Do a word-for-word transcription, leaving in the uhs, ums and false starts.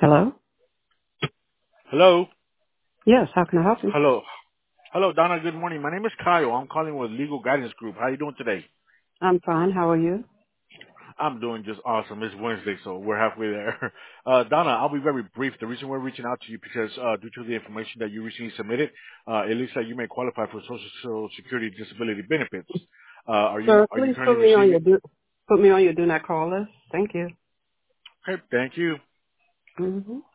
Hello? Hello? Yes, how can I help you? Hello. Hello, Donna. Good morning. My name is Kyle. I'm calling with Legal Guidance Group. How you doing today? I'm fine. How are you? I'm doing just awesome. It's Wednesday, so we're halfway there. Uh, Donna, I'll be very brief. The reason we're reaching out to you because uh, due to the information that you recently submitted, uh, it looks like you may qualify for Social Security disability benefits. Uh, are you Sir, are you please currently put me on receiving? your do put me on your do not call list. Thank you. Okay, thank you. hmm